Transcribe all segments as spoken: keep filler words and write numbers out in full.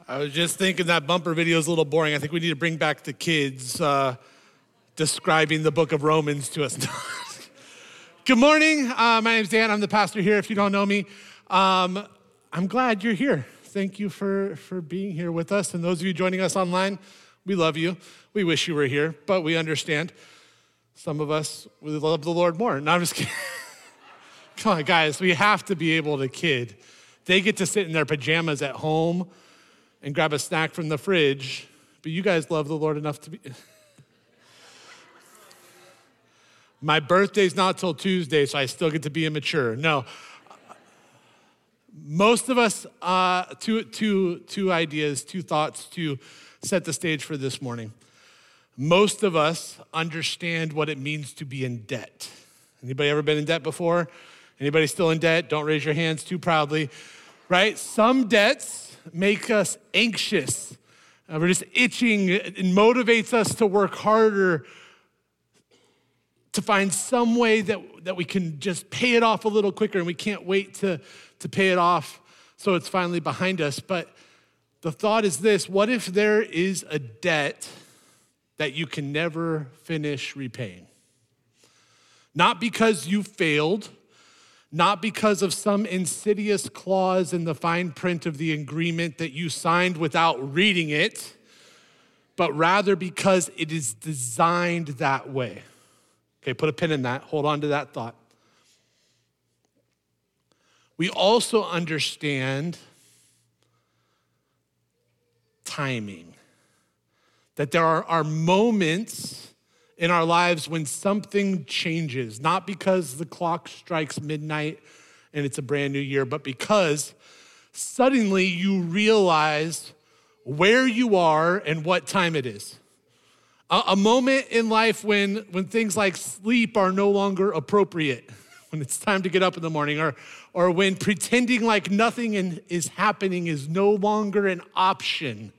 I was just thinking that bumper video is a little boring. I think we need to bring back the kids uh, describing the book of Romans to us. Good morning. Uh, my name's Dan. I'm the pastor here, if you don't know me. Um, I'm glad you're here. Thank you for, for being here with us. And those of you joining us online, we love you. We wish you were here, but we understand. Some of us, we love the Lord more. No, I'm just kidding. Come on, guys. We have to be able to kid. They get to sit in their pajamas at home and grab a snack from the fridge, but you guys love the Lord enough to be. My birthday's not till Tuesday, so I still get to be immature. No. Most of us, uh, two, two, two ideas, two thoughts to set the stage for this morning. Most of us understand what it means to be in debt. Anybody ever been in debt before? Anybody still in debt? Don't raise your hands too proudly, right? Some debts make us anxious. Uh, we're just itching. It motivates us to work harder, to find some way that, that we can just pay it off a little quicker, and we can't wait to, to pay it off so it's finally behind us. But the thought is this: what if there is a debt that you can never finish repaying? Not because you failed, not because of some insidious clause in the fine print of the agreement that you signed without reading it, but rather because it is designed that way. Okay, put a pin in that. Hold on to that thought. We also understand timing, that there are, are moments in our lives when something changes, not because the clock strikes midnight and it's a brand new year, but because suddenly you realize where you are and what time it is. A, a moment in life when, when things like sleep are no longer appropriate, when it's time to get up in the morning, or, or when pretending like nothing in, is happening is no longer an option.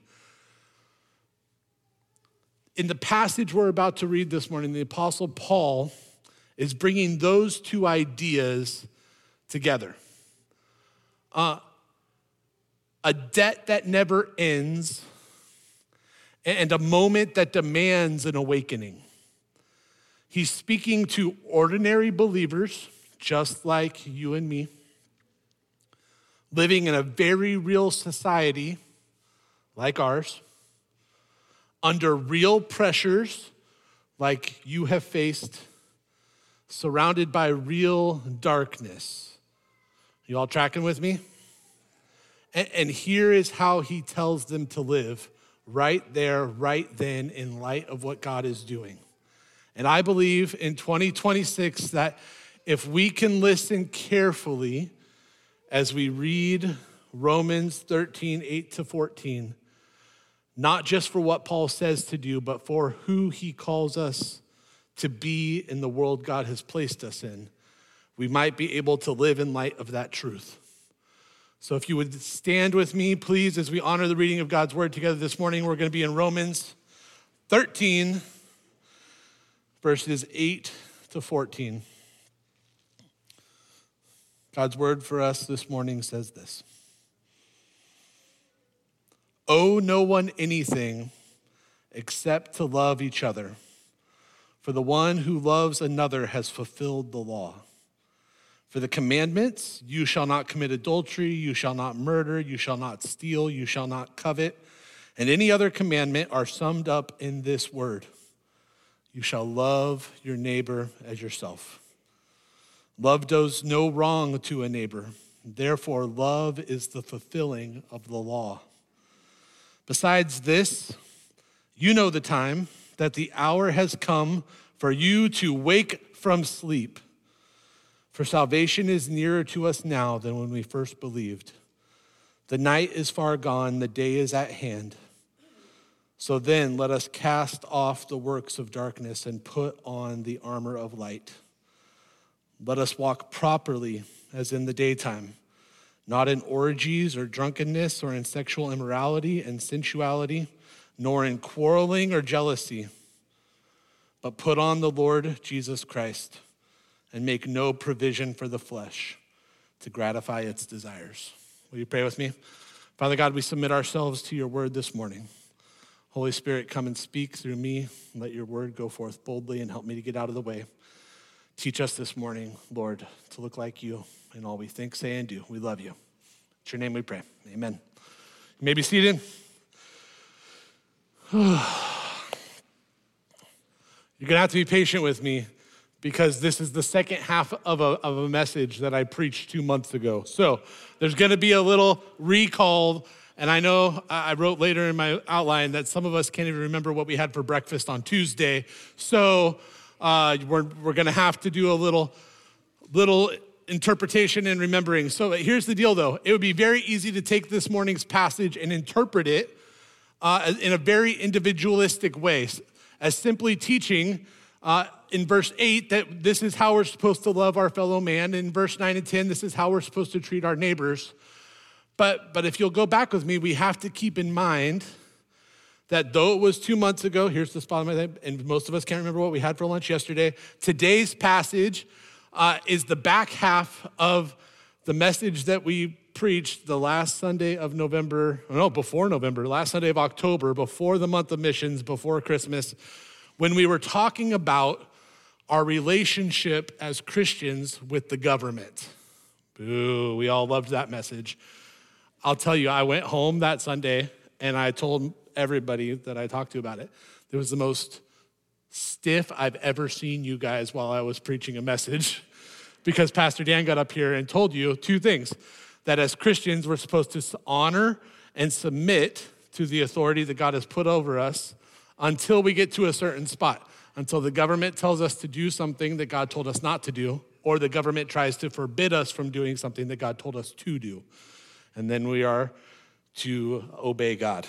In the passage we're about to read this morning, the Apostle Paul is bringing those two ideas together. Uh, a debt that never ends and a moment that demands an awakening. He's speaking to ordinary believers, just like you and me, living in a very real society like ours, under real pressures like you have faced, surrounded by real darkness. You all tracking with me? And, and here is how he tells them to live, right there, right then, in light of what God is doing. And I believe in twenty twenty-six that if we can listen carefully as we read Romans thirteen, eight to fourteen, not just for what Paul says to do, but for who he calls us to be in the world God has placed us in, we might be able to live in light of that truth. So if you would stand with me, please, as we honor the reading of God's word together this morning. We're going to be in Romans thirteen, verses eight to fourteen. God's word for us this morning says this: owe no one anything except to love each other. For the one who loves another has fulfilled the law. For the commandments, you shall not commit adultery, you shall not murder, you shall not steal, you shall not covet, and any other commandment are summed up in this word: you shall love your neighbor as yourself. Love does no wrong to a neighbor. Therefore, love is the fulfilling of the law. Besides this, you know the time, that the hour has come for you to wake from sleep. For salvation is nearer to us now than when we first believed. The night is far gone, the day is at hand. So then let us cast off the works of darkness and put on the armor of light. Let us walk properly as in the daytime, not in orgies or drunkenness or in sexual immorality and sensuality, nor in quarreling or jealousy, but put on the Lord Jesus Christ and make no provision for the flesh to gratify its desires. Will you pray with me? Father God, we submit ourselves to your word this morning. Holy Spirit, come and speak through me. Let your word go forth boldly and help me to get out of the way. Teach us this morning, Lord, to look like you in all we think, say, and do. We love you. In your name we pray. Amen. You may be seated. You're going to have to be patient with me because this is the second half of a, of a message that I preached two months ago. So there's going to be a little recall. And I know I wrote later in my outline that some of us can't even remember what we had for breakfast on Tuesday. So uh, we're, we're going to have to do a little, little interpretation and remembering. So here's the deal, though. It would be very easy to take this morning's passage and interpret it uh, in a very individualistic way, as simply teaching uh, in verse eight that this is how we're supposed to love our fellow man. In verse nine and ten, this is how we're supposed to treat our neighbors. But, but if you'll go back with me, we have to keep in mind that though it was two months ago, here's the spot of my name, and most of us can't remember what we had for lunch yesterday, today's passage uh, is the back half of the message that we preached the last Sunday of November, no, before November, last Sunday of October, before the month of missions, before Christmas, when we were talking about our relationship as Christians with the government. Boo, we all loved that message. I'll tell you, I went home that Sunday and I told everybody that I talked to about it. It was the most stiff I've ever seen you guys while I was preaching a message because Pastor Dan got up here and told you two things, that as Christians, we're supposed to honor and submit to the authority that God has put over us until we get to a certain spot, until the government tells us to do something that God told us not to do, or the government tries to forbid us from doing something that God told us to do. And then we are to obey God.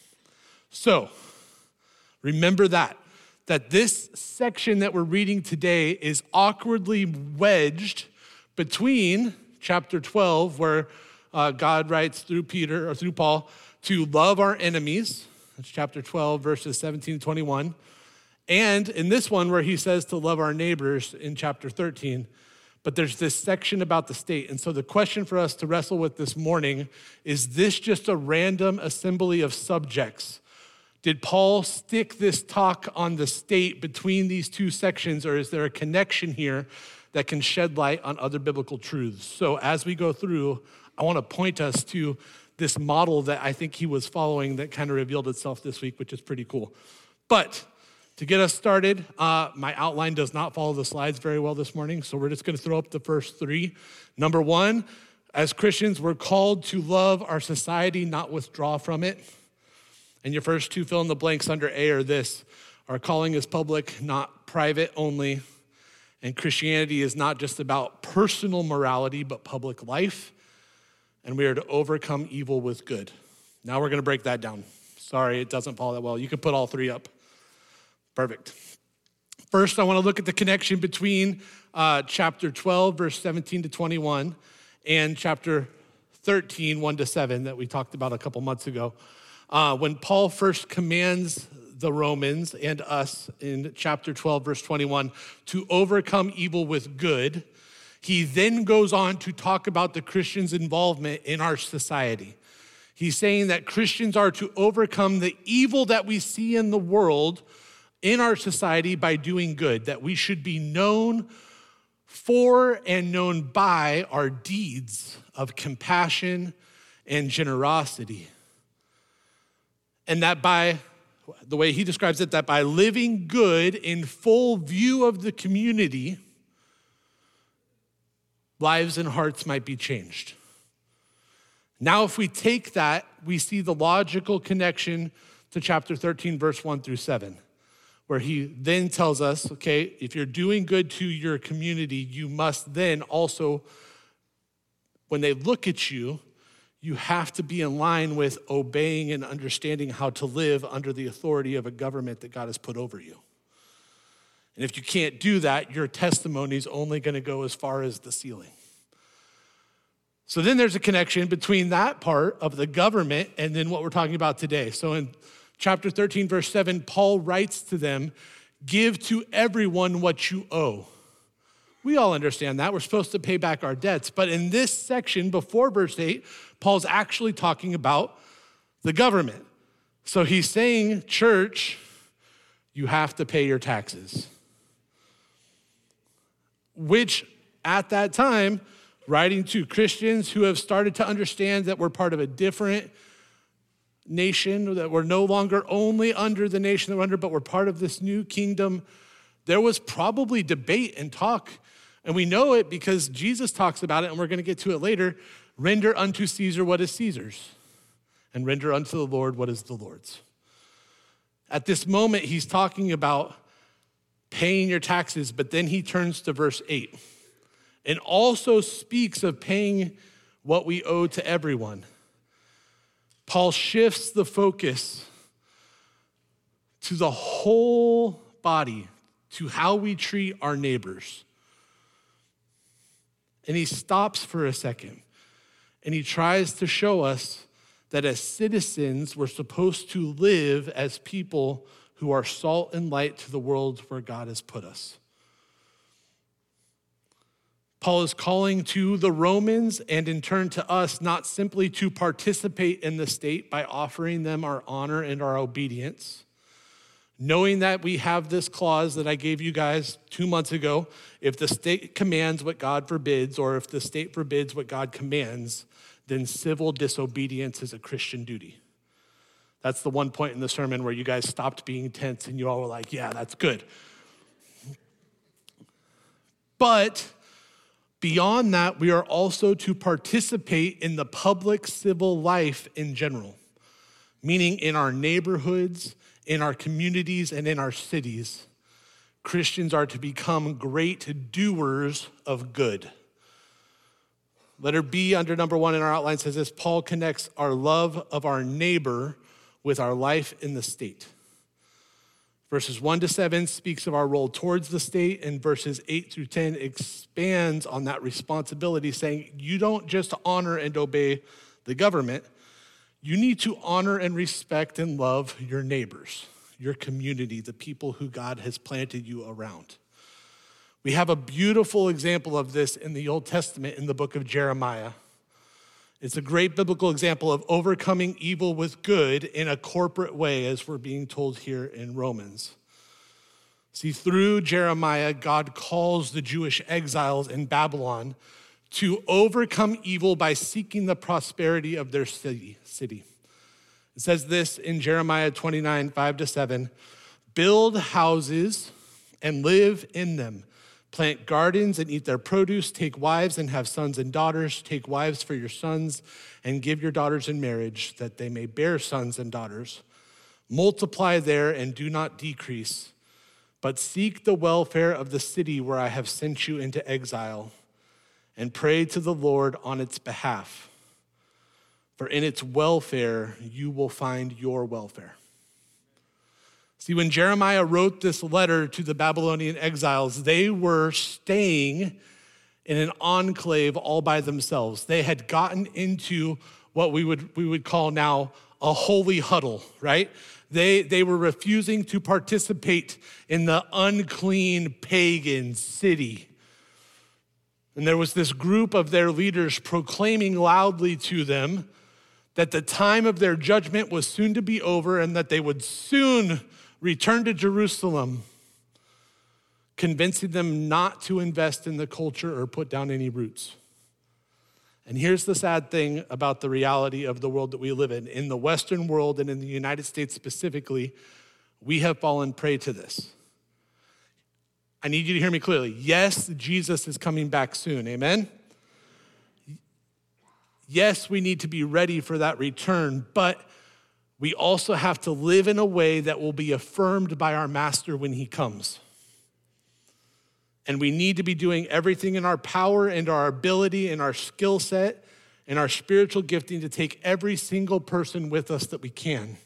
So, remember that, that this section that we're reading today is awkwardly wedged between chapter twelve, where uh, God writes through Peter, or through Paul, to love our enemies. That's chapter twelve, verses seventeen to twenty-one. And in this one where he says to love our neighbors in chapter thirteen. But there's this section about the state. And so the question for us to wrestle with this morning is this just a random assembly of subjects? Did Paul stick this talk on the state between these two sections, or is there a connection here that can shed light on other biblical truths? So as we go through, I want to point us to this model that I think he was following that kind of revealed itself this week, which is pretty cool. But to get us started, uh, my outline does not follow the slides very well this morning, so we're just gonna throw up the first three. Number one, as Christians, we're called to love our society, not withdraw from it. And your first two fill in the blanks under A are this: our calling is public, not private only. And Christianity is not just about personal morality, but public life. And we are to overcome evil with good. Now we're gonna break that down. Sorry, it doesn't follow that well. You can put all three up. Perfect. First, I want to look at the connection between uh, chapter twelve, verse seventeen to twenty-one, and chapter thirteen, one to seven, that we talked about a couple months ago. Uh, when Paul first commands the Romans and us in chapter twelve, verse twenty-one, to overcome evil with good, he then goes on to talk about the Christians' involvement in our society. He's saying that Christians are to overcome the evil that we see in the world in our society by doing good, that we should be known for and known by our deeds of compassion and generosity. And that by, the way he describes it, that by living good in full view of the community, lives and hearts might be changed. Now, if we take that, we see the logical connection to chapter thirteen, verse one through seven. Where he then tells us, okay, if you're doing good to your community, you must then also, when they look at you, you have to be in line with obeying and understanding how to live under the authority of a government that God has put over you. And if you can't do that, your testimony is only going to go as far as the ceiling. So then there's a connection between that part of the government and then what we're talking about today. So in chapter thirteen, verse seven, Paul writes to them, give to everyone what you owe. We all understand that. We're supposed to pay back our debts. But in this section before verse eight, Paul's actually talking about the government. So he's saying, church, you have to pay your taxes. Which at that time, writing to Christians who have started to understand that we're part of a different nation, that we're no longer only under the nation that we're under, but we're part of this new kingdom, there was probably debate and talk. And we know it because Jesus talks about it, and we're going to get to it later. Render unto Caesar what is Caesar's, and render unto the Lord what is the Lord's. At this moment, he's talking about paying your taxes, but then he turns to verse eight and also speaks of paying what we owe to everyone. Paul shifts the focus to the whole body, to how we treat our neighbors. And he stops for a second, and he tries to show us that as citizens, we're supposed to live as people who are salt and light to the world where God has put us. Paul is calling to the Romans and in turn to us not simply to participate in the state by offering them our honor and our obedience, knowing that we have this clause that I gave you guys two months ago, if the state commands what God forbids, or if the state forbids what God commands, then civil disobedience is a Christian duty. That's the one point in the sermon where you guys stopped being tense and you all were like, yeah, that's good. But beyond that, we are also to participate in the public civil life in general, meaning in our neighborhoods, in our communities, and in our cities. Christians are to become great doers of good. Letter B under number one in our outline says this: Paul connects our love of our neighbor with our life in the state. Verses one to seven speaks of our role towards the state, and verses eight through ten expands on that responsibility, saying you don't just honor and obey the government, you need to honor and respect and love your neighbors, your community, the people who God has planted you around. We have a beautiful example of this in the Old Testament in the book of Jeremiah. It's a great biblical example of overcoming evil with good in a corporate way, as we're being told here in Romans. See, through Jeremiah, God calls the Jewish exiles in Babylon to overcome evil by seeking the prosperity of their city. city. It says this in Jeremiah twenty-nine, five to seven, build houses and live in them. Plant gardens and eat their produce. Take wives and have sons and daughters. Take wives for your sons and give your daughters in marriage that they may bear sons and daughters. Multiply there and do not decrease, but seek the welfare of the city where I have sent you into exile, and pray to the Lord on its behalf. For in its welfare, you will find your welfare. See, when Jeremiah wrote this letter to the Babylonian exiles, they were staying in an enclave all by themselves. They had gotten into what we would we would call now a holy huddle, right? They, they were refusing to participate in the unclean pagan city. And there was this group of their leaders proclaiming loudly to them that the time of their judgment was soon to be over and that they would soon return to Jerusalem, convincing them not to invest in the culture or put down any roots. And here's the sad thing about the reality of the world that we live in. In the Western world and in the United States specifically, we have fallen prey to this. I need you to hear me clearly. Yes, Jesus is coming back soon, amen? Yes, we need to be ready for that return, but we also have to live in a way that will be affirmed by our master when he comes. And we need to be doing everything in our power and our ability and our skill set and our spiritual gifting to take every single person with us that we can.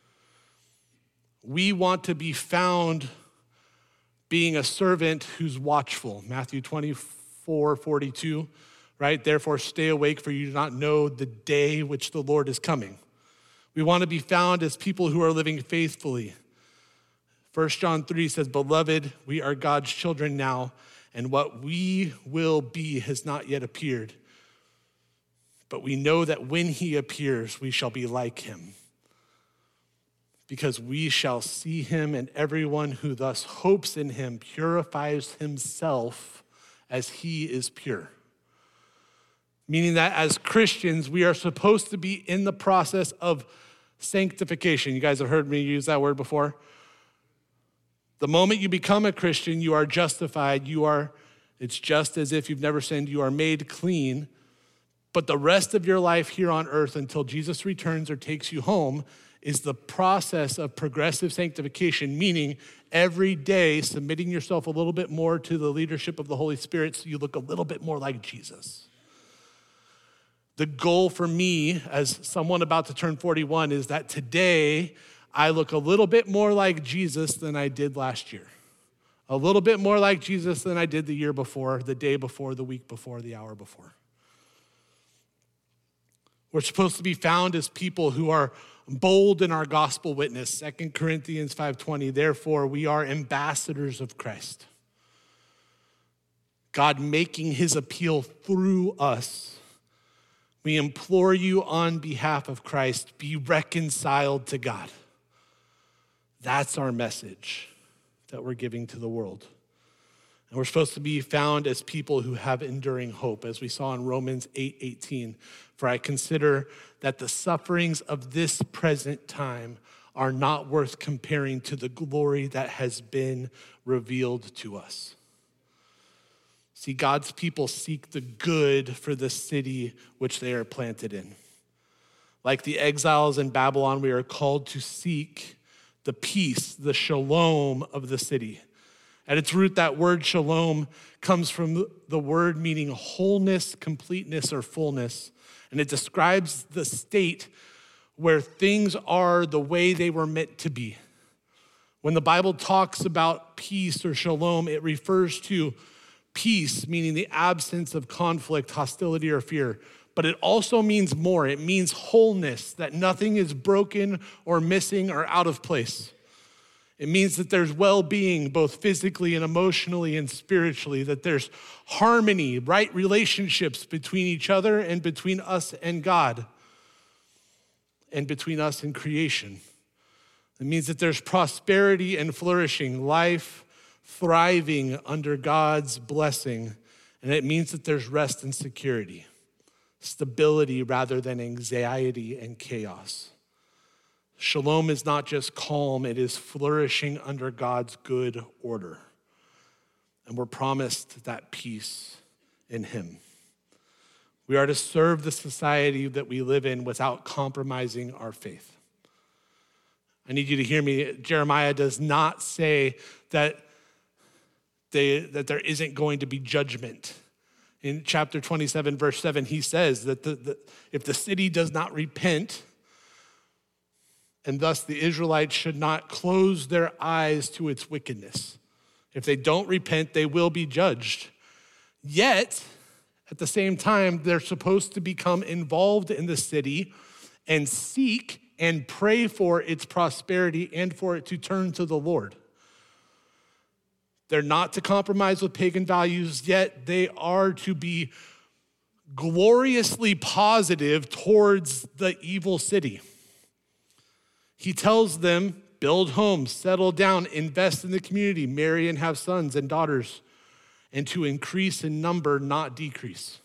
We want to be found being a servant who's watchful. Matthew twenty-four, forty-two, right? Therefore stay awake, for you do not know the day which the Lord is coming. We want to be found as people who are living faithfully. First John three says, beloved, we are God's children now, and what we will be has not yet appeared. But we know that when he appears, we shall be like him, because we shall see him, and everyone who thus hopes in him purifies himself as he is pure. Meaning that as Christians, we are supposed to be in the process of sanctification. You guys have heard me use that word before. The moment you become a Christian, you are justified. You are, it's just as if you've never sinned. You are made clean. But the rest of your life here on earth until Jesus returns or takes you home is the process of progressive sanctification, meaning every day submitting yourself a little bit more to the leadership of the Holy Spirit so you look a little bit more like Jesus. The goal for me as someone about to turn forty-one is that today I look a little bit more like Jesus than I did last year. A little bit more like Jesus than I did the year before, the day before, the week before, the hour before. We're supposed to be found as people who are bold in our gospel witness. Second Corinthians five twenty, therefore we are ambassadors of Christ. God making his appeal through us. We implore you on behalf of Christ, be reconciled to God. That's our message that we're giving to the world. And we're supposed to be found as people who have enduring hope, as we saw in Romans eight eighteen. For I consider that the sufferings of this present time are not worth comparing to the glory that has been revealed to us. See, God's people seek the good for the city which they are planted in. Like the exiles in Babylon, we are called to seek the peace, the shalom of the city. At its root, that word shalom comes from the word meaning wholeness, completeness, or fullness. And it describes the state where things are the way they were meant to be. When the Bible talks about peace or shalom, it refers to peace, meaning the absence of conflict, hostility, or fear. But it also means more. It means wholeness, that nothing is broken or missing or out of place. It means that there's well-being, both physically and emotionally and spiritually, that there's harmony, right relationships between each other and between us and God, and between us and creation. It means that there's prosperity and flourishing, life thriving under God's blessing. And it means that there's rest and security, stability rather than anxiety and chaos. Shalom is not just calm, it is flourishing under God's good order. And we're promised that peace in him. We are to serve the society that we live in without compromising our faith. I need you to hear me. Jeremiah does not say that, they, that there isn't going to be judgment. In chapter twenty-seven, verse seven, he says that the, the, if the city does not repent, and thus the Israelites should not close their eyes to its wickedness. If they don't repent, they will be judged. Yet, at the same time, they're supposed to become involved in the city and seek and pray for its prosperity and for it to turn to the Lord. They're not to compromise with pagan values, yet they are to be gloriously positive towards the evil city. He tells them, build homes, settle down, invest in the community, marry and have sons and daughters, and to increase in number, not decrease.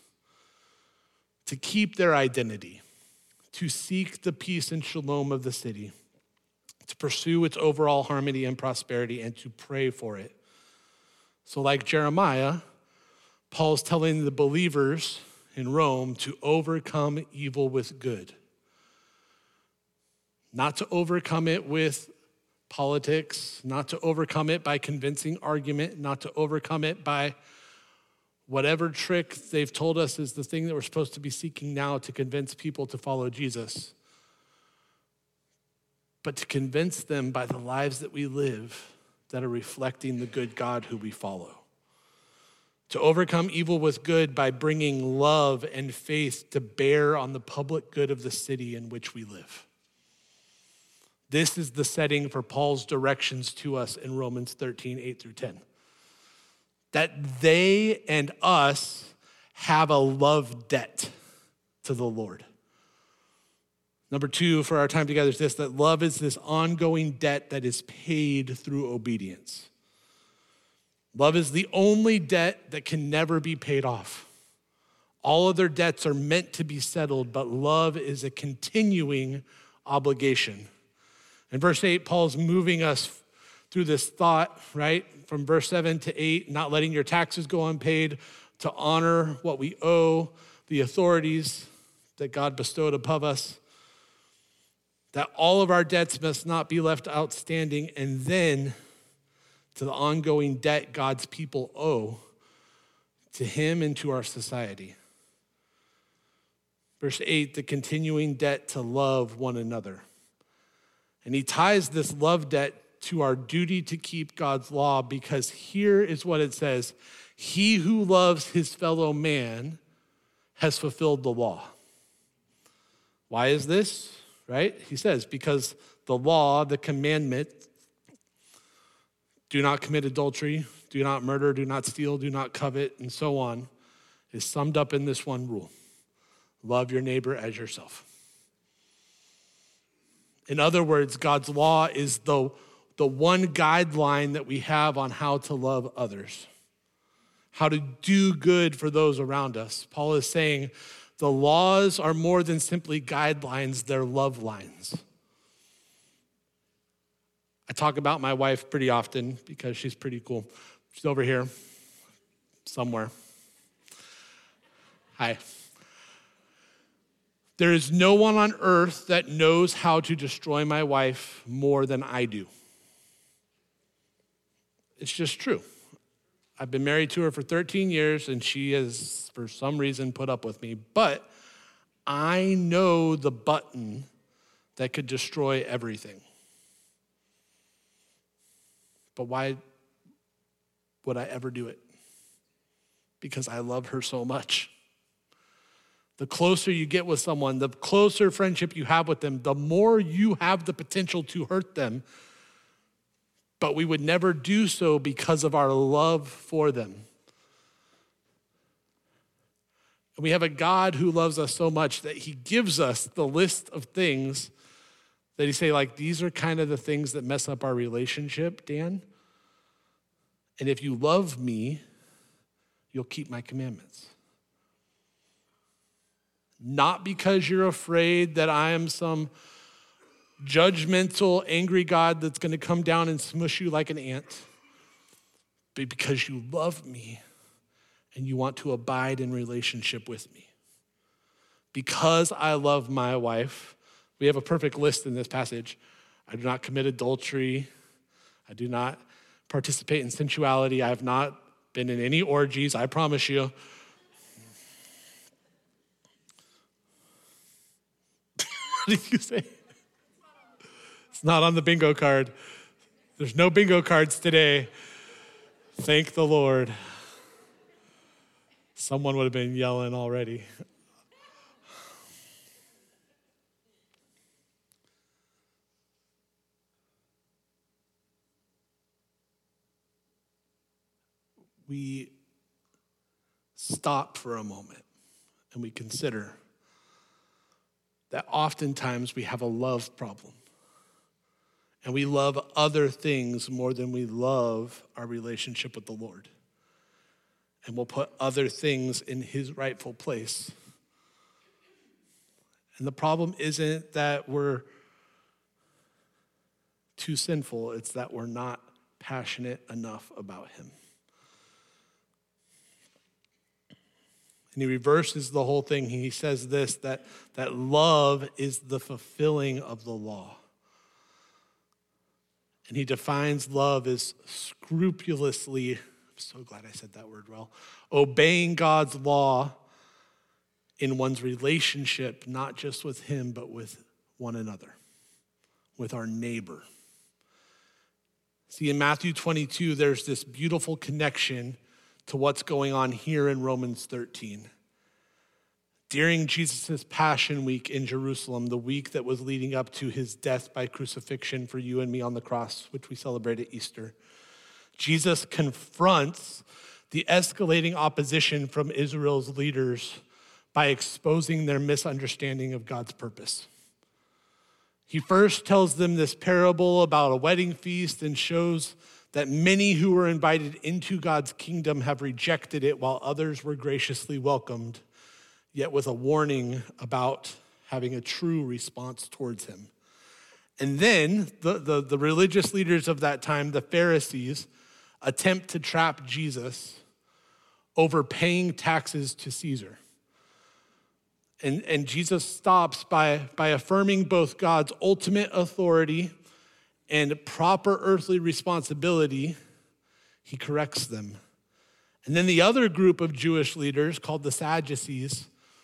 To keep their identity, to seek the peace and shalom of the city, to pursue its overall harmony and prosperity, and to pray for it. So like Jeremiah, Paul's telling the believers in Rome to overcome evil with good. Not to overcome it with politics, not to overcome it by convincing argument, not to overcome it by whatever trick they've told us is the thing that we're supposed to be seeking now to convince people to follow Jesus. But to convince them by the lives that we live that are reflecting the good God who we follow. To overcome evil with good by bringing love and faith to bear on the public good of the city in which we live. This is the setting for Paul's directions to us in Romans thirteen, eight through ten. that they and us have a love debt to the Lord. Number two, for our time together, is this, that love is this ongoing debt that is paid through obedience. Love is the only debt that can never be paid off. All other debts are meant to be settled, but love is a continuing obligation. In verse eight, Paul's moving us through this thought, right? From verse seven to eight, not letting your taxes go unpaid, to honor what we owe, the authorities that God bestowed above us, that all of our debts must not be left outstanding, and then to the ongoing debt God's people owe to him and to our society. Verse eight, the continuing debt to love one another. And he ties this love debt to our duty to keep God's law, because here is what it says: he who loves his fellow man has fulfilled the law. Why is this? Right? He says, because the law, the commandment, do not commit adultery, do not murder, do not steal, do not covet, and so on, is summed up in this one rule: love your neighbor as yourself. In other words, God's law is the, the one guideline that we have on how to love others, how to do good for those around us. Paul is saying the laws are more than simply guidelines, they're love lines. I talk about my wife pretty often because she's pretty cool. She's over here somewhere. Hi. There is no one on earth that knows how to destroy my wife more than I do. It's just true. I've been married to her for thirteen years, and she has, for some reason, put up with me. But I know the button that could destroy everything. But why would I ever do it? Because I love her so much. The closer you get with someone, the closer friendship you have with them, the more you have the potential to hurt them. But we would never do so because of our love for them. And we have a God who loves us so much that he gives us the list of things that he say, like, these are kind of the things that mess up our relationship, Dan. And if you love me, you'll keep my commandments. Not because you're afraid that I am some judgmental, angry God that's going to come down and smush you like an ant, but because you love me and you want to abide in relationship with me. Because I love my wife, we have a perfect list in this passage. I do not commit adultery. I do not participate in sensuality. I have not been in any orgies, I promise you. What did you say? It's not on the bingo card. There's no bingo cards today. Thank the Lord. Someone would have been yelling already. We stop for a moment and we consider that oftentimes we have a love problem. And we love other things more than we love our relationship with the Lord. And we'll put other things in his rightful place. And the problem isn't that we're too sinful, it's that we're not passionate enough about him. And he reverses the whole thing. He says this, that, that love is the fulfilling of the law. And he defines love as scrupulously, I'm so glad I said that word well, obeying God's law in one's relationship, not just with him, but with one another, with our neighbor. See, in Matthew twenty-two, there's this beautiful connection to what's going on here in Romans thirteen. During Jesus' Passion Week in Jerusalem, the week that was leading up to his death by crucifixion for you and me on the cross, which we celebrate at Easter, Jesus confronts the escalating opposition from Israel's leaders by exposing their misunderstanding of God's purpose. He first tells them this parable about a wedding feast and shows that many who were invited into God's kingdom have rejected it while others were graciously welcomed, yet with a warning about having a true response towards him. And then the, the, the religious leaders of that time, the Pharisees, attempt to trap Jesus over paying taxes to Caesar. And, and Jesus stops by, by affirming both God's ultimate authority and proper earthly responsibility. He corrects them. And then the other group of Jewish leaders, called the Sadducees,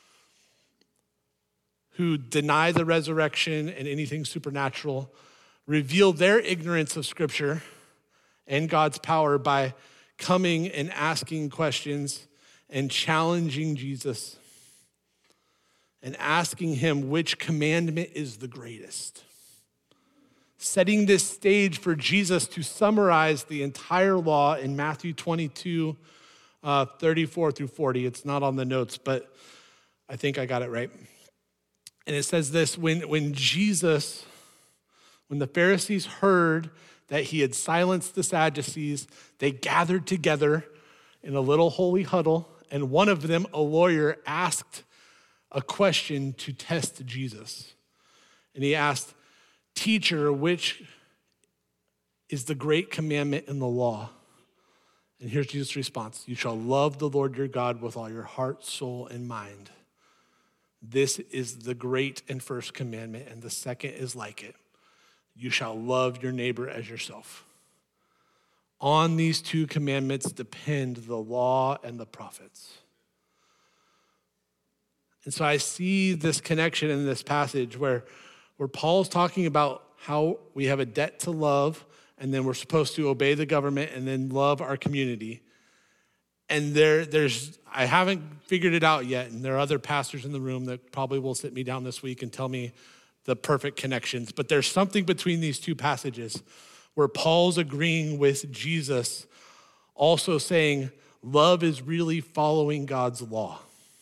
who deny the resurrection and anything supernatural, reveal their ignorance of Scripture and God's power by coming and asking questions and challenging Jesus and asking him which commandment is the greatest. Setting this stage for Jesus to summarize the entire law in Matthew twenty-two, uh, thirty-four through forty. It's not on the notes, but I think I got it right. And it says this, when, when Jesus, when the Pharisees heard that he had silenced the Sadducees, they gathered together in a little holy huddle, and one of them, a lawyer, asked a question to test Jesus. And he asked, "Teacher, which is the great commandment in the law?" And here's Jesus' response: "You shall love the Lord your God with all your heart, soul, and mind. This is the great and first commandment, and the second is like it. You shall love your neighbor as yourself. On these two commandments depend the law and the prophets." And so I see this connection in this passage where, where Paul's talking about how we have a debt to love, and then we're supposed to obey the government and then love our community. And there, there's, I haven't figured it out yet, and there are other pastors in the room that probably will sit me down this week and tell me the perfect connections. But there's something between these two passages where Paul's agreeing with Jesus, also saying love is really following God's law.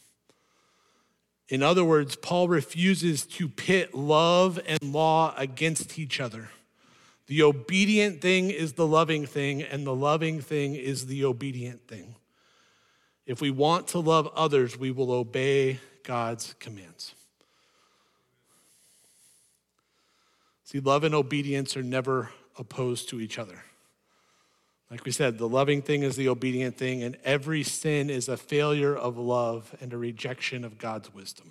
In other words, Paul refuses to pit love and law against each other. The obedient thing is the loving thing, and the loving thing is the obedient thing. If we want to love others, we will obey God's commands. See, love and obedience are never opposed to each other. Like we said, the loving thing is the obedient thing, and every sin is a failure of love and a rejection of God's wisdom.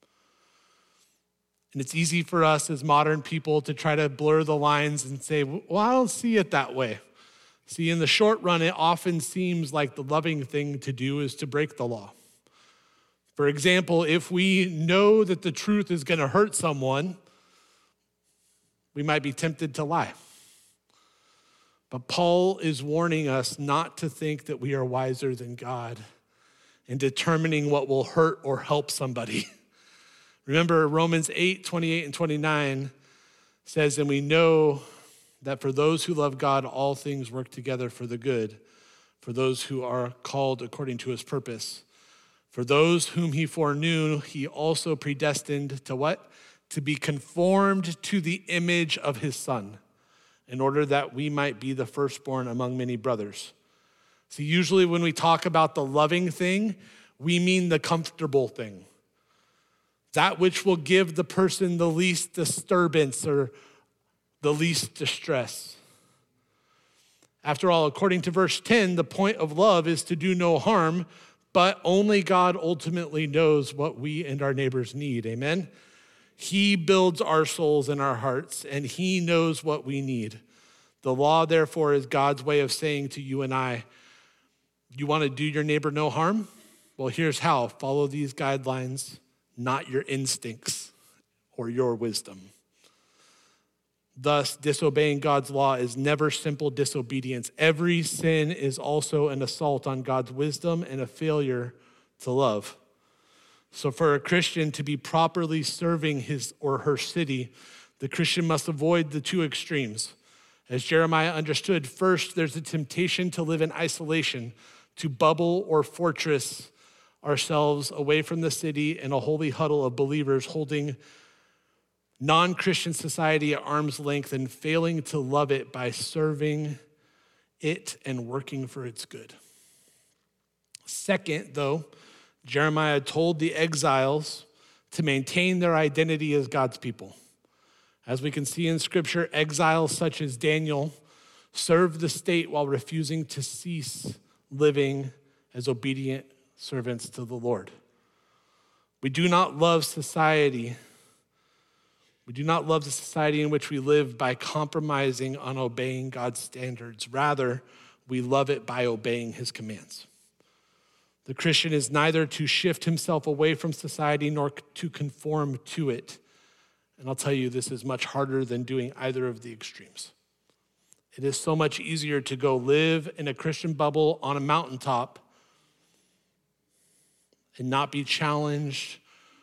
And it's easy for us as modern people to try to blur the lines and say, well, I don't see it that way. See, in the short run, it often seems like the loving thing to do is to break the law. For example, if we know that the truth is going to hurt someone, we might be tempted to lie. But Paul is warning us not to think that we are wiser than God in determining what will hurt or help somebody. Remember, Romans eight, twenty-eight and twenty-nine says, "And we know that for those who love God, all things work together for the good, for those who are called according to his purpose. For those whom he foreknew, he also predestined to what? To be conformed to the image of his Son, in order that we might be the firstborn among many brothers." See, usually when we talk about the loving thing, we mean the comfortable thing. That which will give the person the least disturbance or the least distress. After all, according to verse ten, the point of love is to do no harm, but only God ultimately knows what we and our neighbors need, amen? He builds our souls and our hearts, and he knows what we need. The law, therefore, is God's way of saying to you and I, you want to do your neighbor no harm? Well, here's how. Follow these guidelines, not your instincts or your wisdom. Thus, disobeying God's law is never simple disobedience. Every sin is also an assault on God's wisdom and a failure to love. So for a Christian to be properly serving his or her city, the Christian must avoid the two extremes. As Jeremiah understood, first, there's a temptation to live in isolation, to bubble or fortress ourselves away from the city in a holy huddle of believers holding non-Christian society at arm's length and failing to love it by serving it and working for its good. Second, though, Jeremiah told the exiles to maintain their identity as God's people. As we can see in Scripture, exiles such as Daniel served the state while refusing to cease living as obedient servants to the Lord. We do not love society. We do not love the society in which we live by compromising on obeying God's standards. Rather, we love it by obeying his commands. The Christian is neither to shift himself away from society nor to conform to it. And I'll tell you, this is much harder than doing either of the extremes. It is so much easier to go live in a Christian bubble on a mountaintop and not be challenged,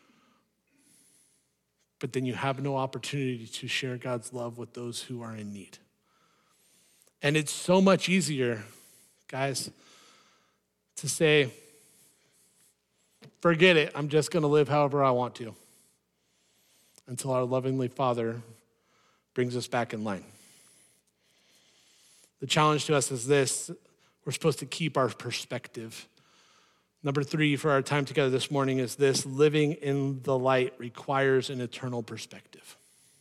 but then you have no opportunity to share God's love with those who are in need. And it's so much easier, guys, to say, forget it, I'm just gonna live however I want to, until our lovingly Father brings us back in line. The challenge to us is this: we're supposed to keep our perspective. Number three for our time together this morning is this: living in the light requires an eternal perspective.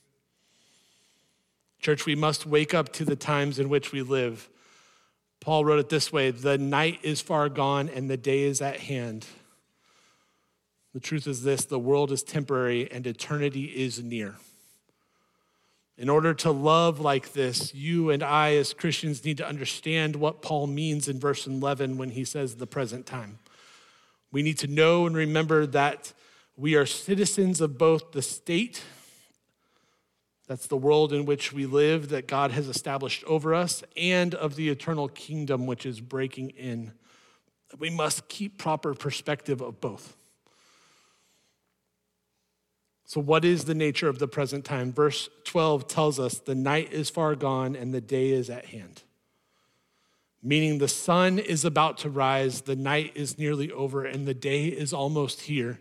Church, we must wake up to the times in which we live. Paul wrote it this way: the night is far gone and the day is at hand. The truth is this: the world is temporary and eternity is near. In order to love like this, you and I as Christians need to understand what Paul means in verse eleven when he says the present time. We need to know and remember that we are citizens of both the state, that's the world in which we live that God has established over us, and of the eternal kingdom which is breaking in. We must keep proper perspective of both. So what is the nature of the present time? Verse twelve tells us the night is far gone and the day is at hand. Meaning the sun is about to rise, the night is nearly over, and the day is almost here.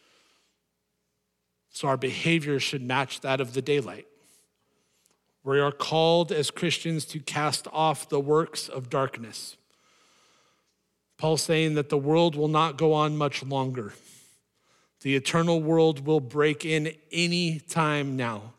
So our behavior should match that of the daylight. We are called as Christians to cast off the works of darkness. Paul's saying that the world will not go on much longer. The eternal world will break in any time now.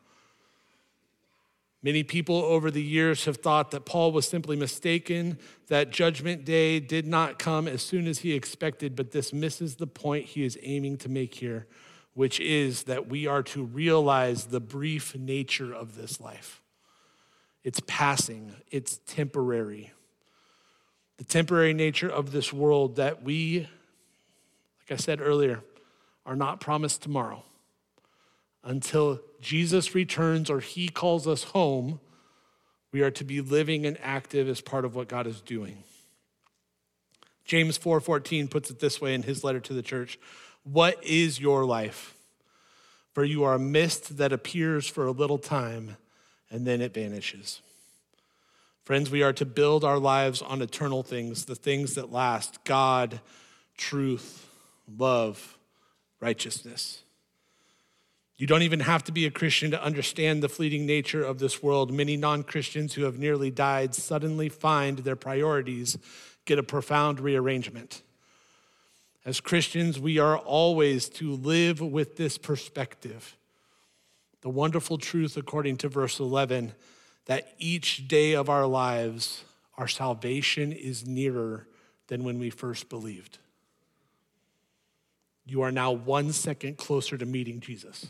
Many people over the years have thought that Paul was simply mistaken, that judgment day did not come as soon as he expected, but this misses the point he is aiming to make here, which is that we are to realize the brief nature of this life. It's passing, it's temporary. The temporary nature of this world that we, like I said earlier, are not promised tomorrow. Until Jesus returns or he calls us home, we are to be living and active as part of what God is doing. James four fourteen puts it this way in his letter to the church: what is your life? For you are a mist that appears for a little time and then it vanishes. Friends, we are to build our lives on eternal things, the things that last: God, truth, love, righteousness. You don't even have to be a Christian to understand the fleeting nature of this world. Many non-Christians who have nearly died suddenly find their priorities get a profound rearrangement. As Christians, we are always to live with this perspective. The wonderful truth, according to verse eleven, that each day of our lives, our salvation is nearer than when we first believed. You are now one second closer to meeting Jesus.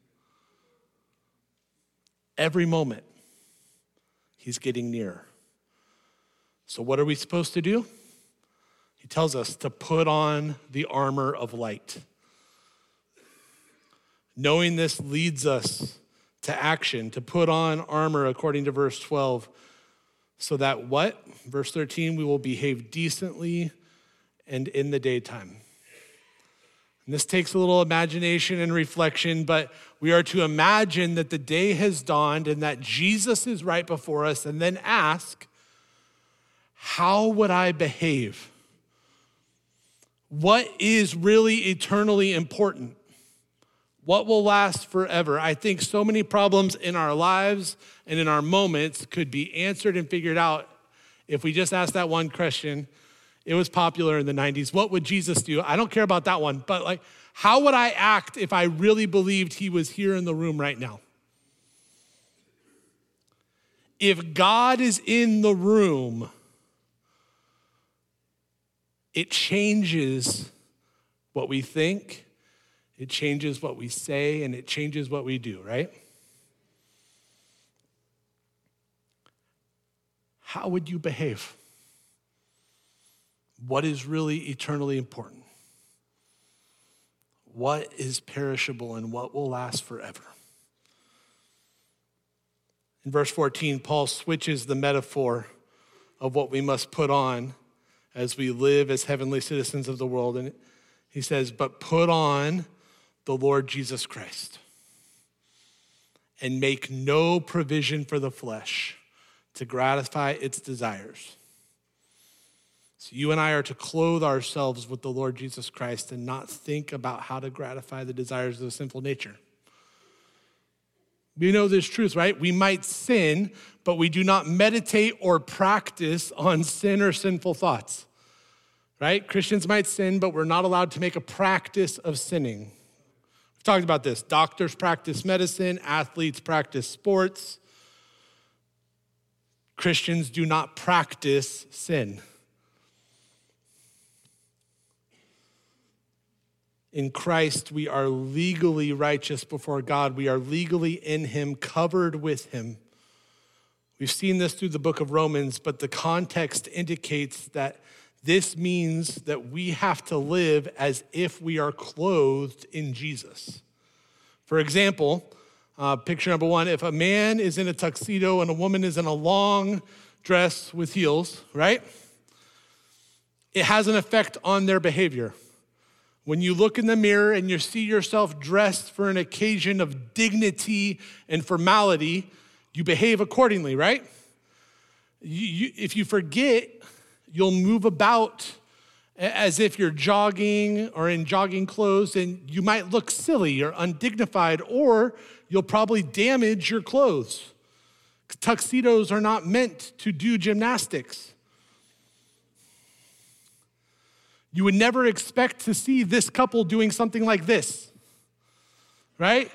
Every moment, he's getting nearer. So what are we supposed to do? He tells us to put on the armor of light. Knowing this leads us to action, to put on armor according to verse twelve, so that what? Verse thirteen, we will behave decently and in the daytime. And this takes a little imagination and reflection, but we are to imagine that the day has dawned and that Jesus is right before us, and then ask, how would I behave What is really eternally important? What will last forever? I think so many problems in our lives and in our moments could be answered and figured out if we just asked that one question. It was popular in the nineties. What would Jesus do? I don't care about that one, but like, how would I act if I really believed he was here in the room right now? If God is in the room, it changes what we think, it changes what we say, and it changes what we do, right? How would you behave? What is really eternally important? What is perishable and what will last forever? In verse fourteen, Paul switches the metaphor of what we must put on as we live as heavenly citizens of the world. And he says, but put on the Lord Jesus Christ and make no provision for the flesh to gratify its desires. So you and I are to clothe ourselves with the Lord Jesus Christ and not think about how to gratify the desires of the sinful nature. We know this truth, right? We might sin, but we do not meditate or practice on sin or sinful thoughts, right? Christians might sin, but we're not allowed to make a practice of sinning. We've talked about this. Doctors practice medicine, athletes practice sports. Christians do not practice sin. In Christ, we are legally righteous before God. We are legally in him, covered with him. We've seen this through the book of Romans, but the context indicates that this means that we have to live as if we are clothed in Jesus. For example, uh, picture number one, if a man is in a tuxedo and a woman is in a long dress with heels, right? It has an effect on their behavior. When you look in the mirror and you see yourself dressed for an occasion of dignity and formality, you behave accordingly, right? You, you, if you forget, you'll move about as if you're jogging or in jogging clothes, and you might look silly or undignified, or you'll probably damage your clothes. Tuxedos are not meant to do gymnastics. You would never expect to see this couple doing something like this, right?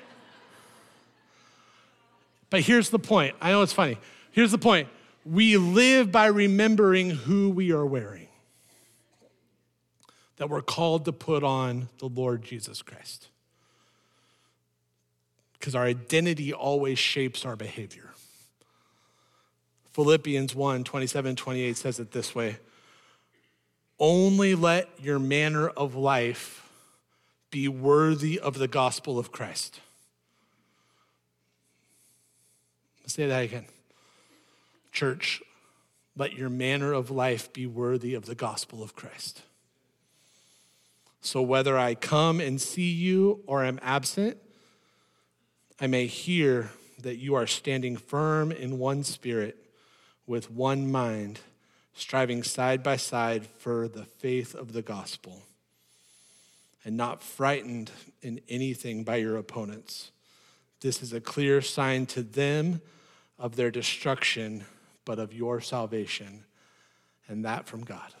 But here's the point. I know it's funny. Here's the point. We live by remembering who we are wearing. That we're called to put on the Lord Jesus Christ. Because our identity always shapes our behavior. Philippians one, twenty-seven, twenty-eight says it this way. Only let your manner of life be worthy of the gospel of Christ. Let's say that again. Church, let your manner of life be worthy of the gospel of Christ. So whether I come and see you or am absent, I may hear that you are standing firm in one spirit with one mind, striving side by side for the faith of the gospel, and not frightened in anything by your opponents. This is a clear sign to them of their destruction, but of your salvation, and that from God.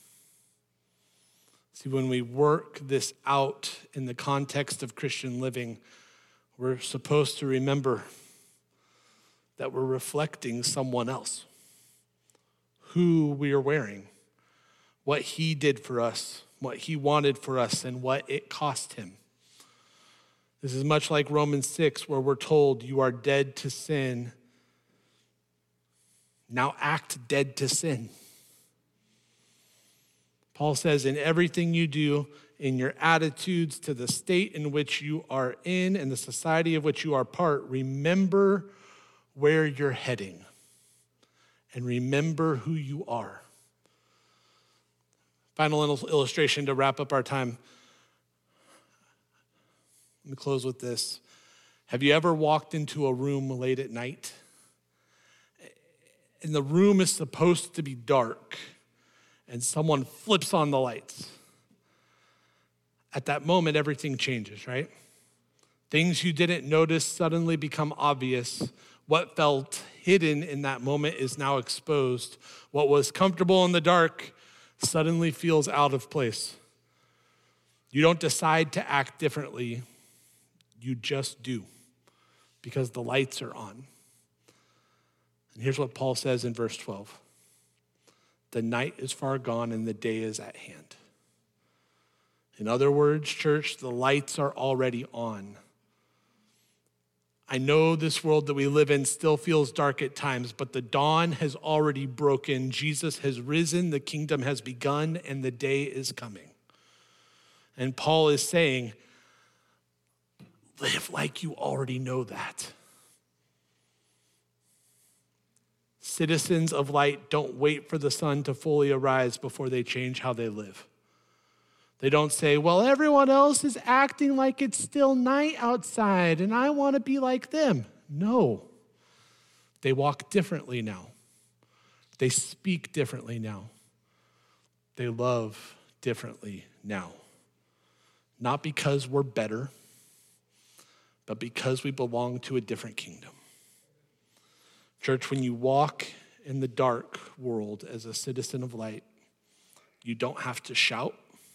See, when we work this out in the context of Christian living, we're supposed to remember that we're reflecting someone else. Who we are wearing, what he did for us, what he wanted for us, and what it cost him. This is much like Romans six, where we're told you are dead to sin. Now act dead to sin. Paul says, in everything you do, in your attitudes to the state in which you are in and the society of which you are part, remember where you're heading. And remember who you are. Final illustration to wrap up our time. Let me close with this. Have you ever walked into a room late at night? And the room is supposed to be dark, and someone flips on the lights. at that moment, everything changes, right? Things you didn't notice suddenly become obvious. What felt hidden in that moment is now exposed. What was comfortable in the dark suddenly feels out of place. You don't decide to act differently. You just do, because the lights are on. And here's what Paul says in verse twelve. The night is far gone and the day is at hand. In other words, church, the lights are already on. I know this world that we live in still feels dark at times, but the dawn has already broken. Jesus has risen, the kingdom has begun, and the day is coming. And Paul is saying, live like you already know that. Citizens of light don't wait for the sun to fully arise before they change how they live. They don't say, well, everyone else is acting like it's still night outside and I want to be like them. No. They walk differently now. They speak differently now. They love differently now. Not because we're better, but because we belong to a different kingdom. Church, when you walk in the dark world as a citizen of light, you don't have to shout.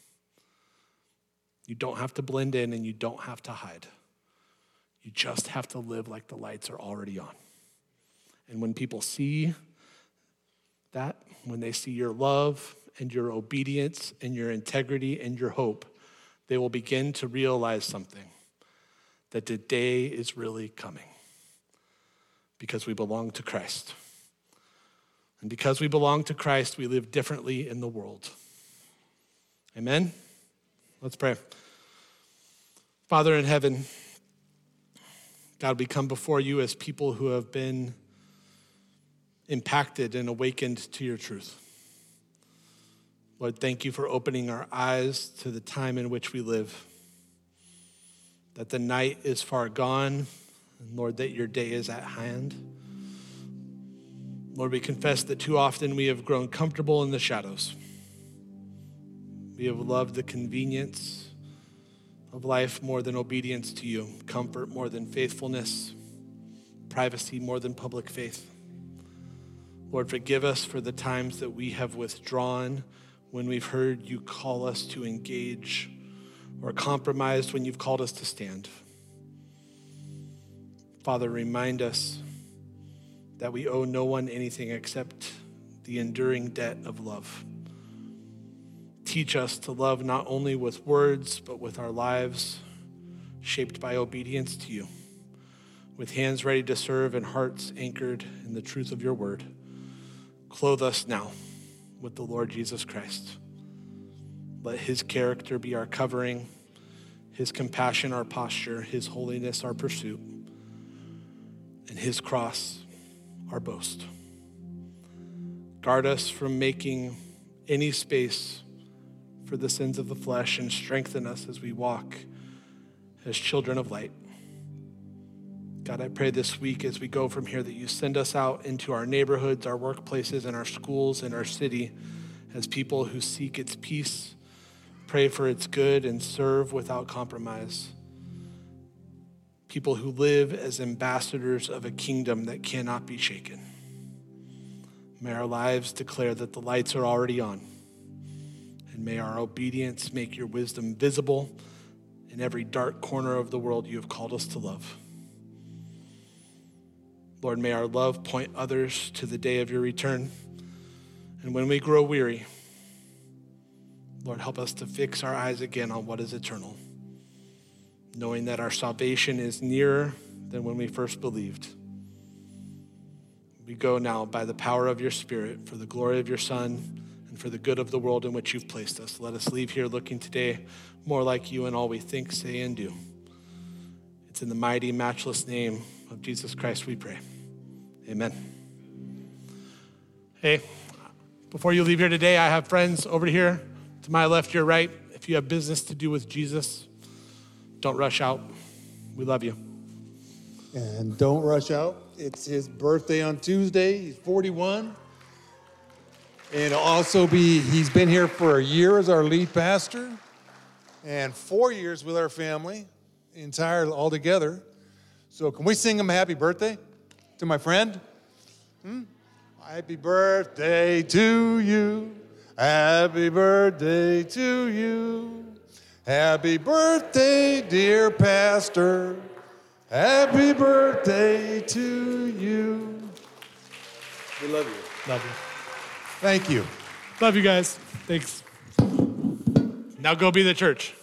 You don't have to blend in and you don't have to hide. You just have to live like the lights are already on. And when people see that, when they see your love and your obedience and your integrity and your hope, they will begin to realize something, that the day is really coming because we belong to Christ. And because we belong to Christ, we live differently in the world. Amen? Let's pray. Father in heaven, God, we come before you as people who have been impacted and awakened to your truth. Lord, thank you for opening our eyes to the time in which we live, that the night is far gone, and Lord, that your day is at hand. Lord, we confess that too often we have grown comfortable in the shadows. We have loved the convenience of life more than obedience to you, comfort more than faithfulness, privacy more than public faith. Lord, forgive us for the times that we have withdrawn when we've heard you call us to engage, or compromised when you've called us to stand. Father, remind us that we owe no one anything except the enduring debt of love. Teach us to love not only with words, but with our lives, shaped by obedience to you, with hands ready to serve and hearts anchored in the truth of your word. Clothe us now with the Lord Jesus Christ. Let his character be our covering, his compassion our posture, his holiness our pursuit, and his cross our boast. Guard us from making any space for the sins of the flesh, and strengthen us as we walk as children of light. God, I pray this week as we go from here that you send us out into our neighborhoods, our workplaces, and our schools and our city as people who seek its peace, pray for its good, and serve without compromise. People who live as ambassadors of a kingdom that cannot be shaken. May our lives declare that the lights are already on. And may our obedience make your wisdom visible in every dark corner of the world you have called us to love. Lord, may our love point others to the day of your return. And when we grow weary, Lord, help us to fix our eyes again on what is eternal, knowing that our salvation is nearer than when we first believed. We go now by the power of your Spirit for the glory of your Son and for the good of the world in which you've placed us. Let us leave here looking today more like you in all we think, say, and do. It's in the mighty, matchless name of Jesus Christ we pray. Amen. Hey, before you leave here today, I have friends over here to my left, your right. If you have business to do with Jesus, don't rush out. We love you. And don't rush out. It's his birthday on Tuesday. He's forty-one. And it'll also be, he's been here for a year as our lead pastor. and four years with our family, entire all together. So can we sing him happy birthday to my friend? Hmm? Happy birthday to you. Happy birthday to you. Happy birthday, dear pastor. Happy birthday to you. We love you. Love you. Thank you. Love you guys. Thanks. Now go be the church.